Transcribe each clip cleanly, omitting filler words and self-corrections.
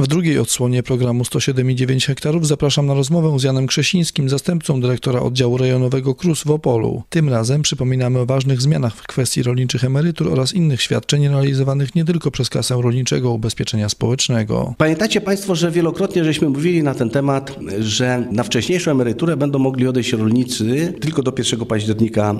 W drugiej odsłonie programu 107,9 hektarów zapraszam na rozmowę z Janem Krzesińskim, zastępcą dyrektora oddziału rejonowego KRUS w Opolu. Tym razem przypominamy o ważnych zmianach w kwestii rolniczych emerytur oraz innych świadczeń realizowanych nie tylko przez Kasę Rolniczego Ubezpieczenia Społecznego. Pamiętacie Państwo, że wielokrotnie żeśmy mówili na ten temat, że na wcześniejszą emeryturę będą mogli odejść rolnicy tylko do 1 października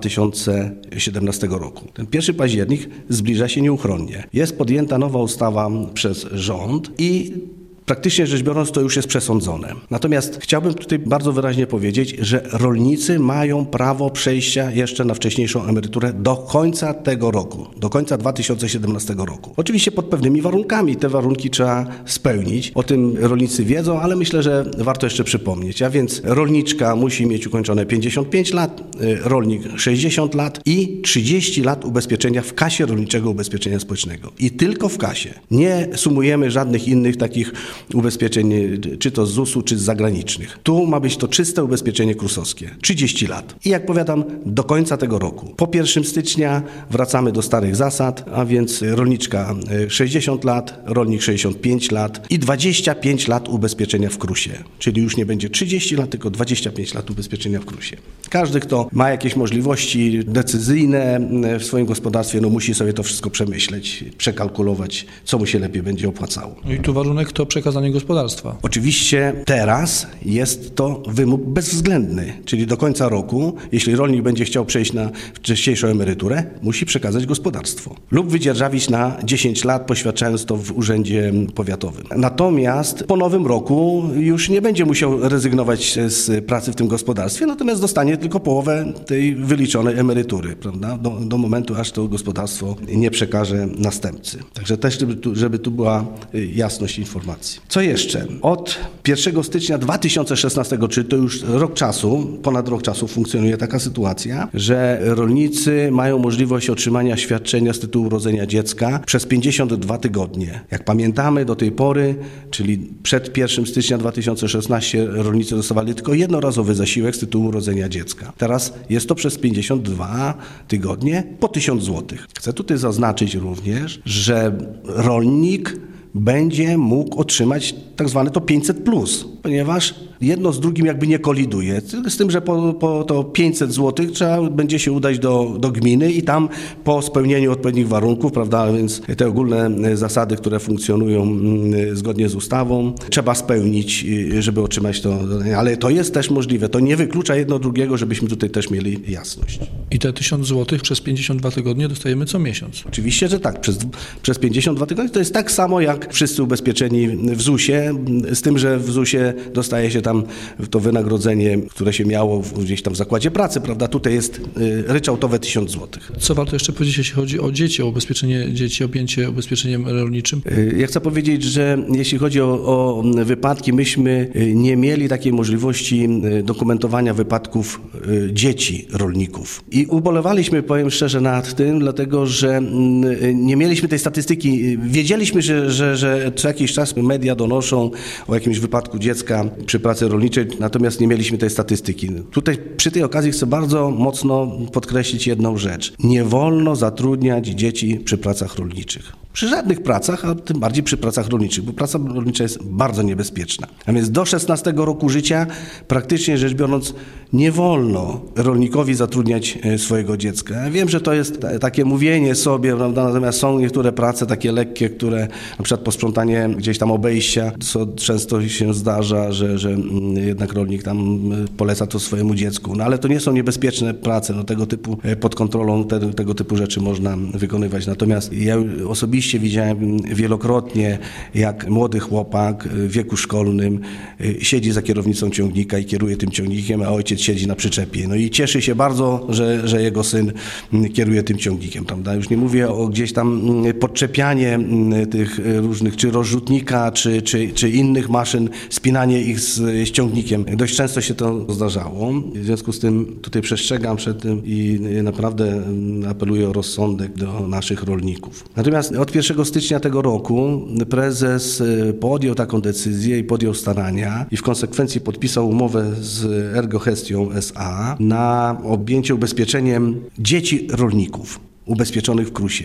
2017 roku. Ten 1 październik zbliża się nieuchronnie. Jest podjęta nowa ustawa przez rząd i praktycznie rzecz biorąc to już jest przesądzone. Natomiast chciałbym tutaj bardzo wyraźnie powiedzieć, że rolnicy mają prawo przejścia jeszcze na wcześniejszą emeryturę do końca tego roku, do końca 2017 roku. Oczywiście pod pewnymi warunkami. Te warunki trzeba spełnić. O tym rolnicy wiedzą, ale myślę, że warto jeszcze przypomnieć. A więc rolniczka musi mieć ukończone 55 lat, rolnik 60 lat i 30 lat ubezpieczenia w Kasie Rolniczego Ubezpieczenia Społecznego. I tylko w kasie. Nie sumujemy żadnych innych takich ubezpieczeń, czy to z ZUS-u, czy z zagranicznych. Tu ma być to czyste ubezpieczenie krusowskie. 30 lat. I jak powiadam, do końca tego roku. Po 1 stycznia wracamy do starych zasad, a więc rolniczka 60 lat, rolnik 65 lat i 25 lat ubezpieczenia w KRUS-ie. Czyli już nie będzie 30 lat, tylko 25 lat ubezpieczenia w KRUS-ie. Każdy, kto ma jakieś możliwości decyzyjne w swoim gospodarstwie, musi sobie to wszystko przemyśleć, przekalkulować, co mu się lepiej będzie opłacało. No i tu warunek to przekazanie gospodarstwa. Oczywiście teraz jest to wymóg bezwzględny, czyli do końca roku, jeśli rolnik będzie chciał przejść na wcześniejszą emeryturę, musi przekazać gospodarstwo lub wydzierżawić na 10 lat, poświadczając to w urzędzie powiatowym. Natomiast po nowym roku już nie będzie musiał rezygnować z pracy w tym gospodarstwie, natomiast dostanie tylko połowę tej wyliczonej emerytury, prawda? Do momentu, aż to gospodarstwo nie przekaże następcy. Także też, żeby tu była jasność informacji. Co jeszcze? Od 1 stycznia 2016, czyli to już rok czasu, ponad rok czasu funkcjonuje taka sytuacja, że rolnicy mają możliwość otrzymania świadczenia z tytułu urodzenia dziecka przez 52 tygodnie. Jak pamiętamy do tej pory, czyli przed 1 stycznia 2016 rolnicy dostawali tylko jednorazowy zasiłek z tytułu urodzenia dziecka. Teraz jest to przez 52 tygodnie po 1000 zł. Chcę tutaj zaznaczyć również, że rolnik będzie mógł otrzymać tak zwane to 500+, ponieważ jedno z drugim jakby nie koliduje. Z tym, że po to 500 zł trzeba będzie się udać do gminy i tam po spełnieniu odpowiednich warunków, prawda, więc te ogólne zasady, które funkcjonują zgodnie z ustawą, trzeba spełnić, żeby otrzymać to. Ale to jest też możliwe. To nie wyklucza jedno drugiego, żebyśmy tutaj też mieli jasność. I te 1000 zł przez 52 tygodnie dostajemy co miesiąc? Oczywiście, że tak. Przez 52 tygodnie to jest tak samo jak wszyscy ubezpieczeni w ZUS-ie, z tym, że w ZUS-ie dostaje się tam to wynagrodzenie, które się miało gdzieś tam w zakładzie pracy, prawda? Tutaj jest ryczałtowe 1000 zł. Co warto jeszcze powiedzieć, jeśli chodzi o dzieci, o ubezpieczenie dzieci, objęcie ubezpieczeniem rolniczym? Ja chcę powiedzieć, że jeśli chodzi o wypadki, myśmy nie mieli takiej możliwości dokumentowania wypadków dzieci rolników. I ubolewaliśmy, powiem szczerze, nad tym, dlatego że nie mieliśmy tej statystyki. Wiedzieliśmy, że co jakiś czas media donoszą o jakimś wypadku dziecka przy pracy rolniczej, natomiast nie mieliśmy tej statystyki. Tutaj przy tej okazji chcę bardzo mocno podkreślić jedną rzecz. Nie wolno zatrudniać dzieci przy pracach rolniczych. Przy żadnych pracach, a tym bardziej przy pracach rolniczych, bo praca rolnicza jest bardzo niebezpieczna. A więc do 16 roku życia, praktycznie rzecz biorąc, nie wolno rolnikowi zatrudniać swojego dziecka. Ja wiem, że to jest takie mówienie sobie, prawda? Natomiast są niektóre prace takie lekkie, które na przykład posprzątanie gdzieś tam obejścia, co często się zdarza, że jednak rolnik tam poleca to swojemu dziecku. No ale to nie są niebezpieczne prace, no tego typu pod kontrolą tego typu rzeczy można wykonywać. Natomiast ja osobiście widziałem wielokrotnie, jak młody chłopak w wieku szkolnym siedzi za kierownicą ciągnika i kieruje tym ciągnikiem, a ojciec siedzi na przyczepie. No i cieszy się bardzo, że jego syn kieruje tym ciągnikiem, prawda? Już nie mówię o gdzieś tam podczepianie tych różnych, czy rozrzutnika, czy innych maszyn, spinanie ich z ciągnikiem. Dość często się to zdarzało. W związku z tym tutaj przestrzegam przed tym i naprawdę apeluję o rozsądek do naszych rolników. Natomiast od 1 stycznia tego roku prezes podjął taką decyzję i podjął starania i w konsekwencji podpisał umowę z Ergogestią S.A. na objęcie ubezpieczeniem dzieci rolników ubezpieczonych w KRUS-ie.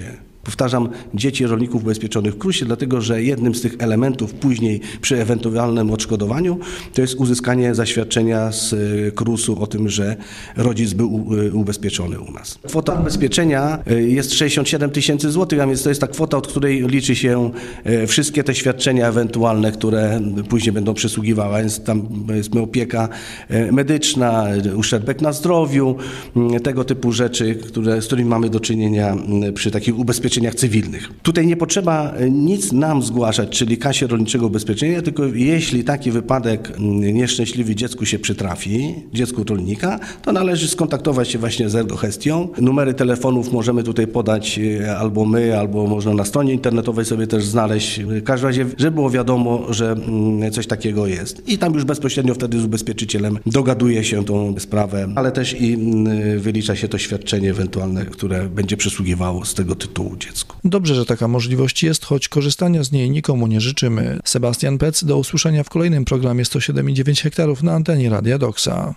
Powtarzam, dzieci rolników ubezpieczonych w KRUS-ie, dlatego że jednym z tych elementów później przy ewentualnym odszkodowaniu to jest uzyskanie zaświadczenia z KRUS-u o tym, że rodzic był ubezpieczony u nas. Kwota ubezpieczenia jest 67 000 złotych, a więc to jest ta kwota, od której liczy się wszystkie te świadczenia ewentualne, które później będą przysługiwały, więc tam jest opieka medyczna, uszczerbek na zdrowiu, tego typu rzeczy, z którymi mamy do czynienia przy takich ubezpieczeniach cywilnych. Tutaj nie potrzeba nic nam zgłaszać, czyli Kasie Rolniczego Ubezpieczenia, tylko jeśli taki wypadek nieszczęśliwy dziecku się przytrafi, dziecku rolnika, to należy skontaktować się właśnie z Ergohestią. Numery telefonów możemy tutaj podać albo my, albo można na stronie internetowej sobie też znaleźć. W każdym razie, żeby było wiadomo, że coś takiego jest. I tam już bezpośrednio wtedy z ubezpieczycielem dogaduje się tą sprawę, ale też i wylicza się to świadczenie ewentualne, które będzie przysługiwało z tego tytułu dziecku. Dobrze, że taka możliwość jest, choć korzystania z niej nikomu nie życzymy. Sebastian Pec, do usłyszenia w kolejnym programie 107,9 hektarów na antenie Radia Doksa.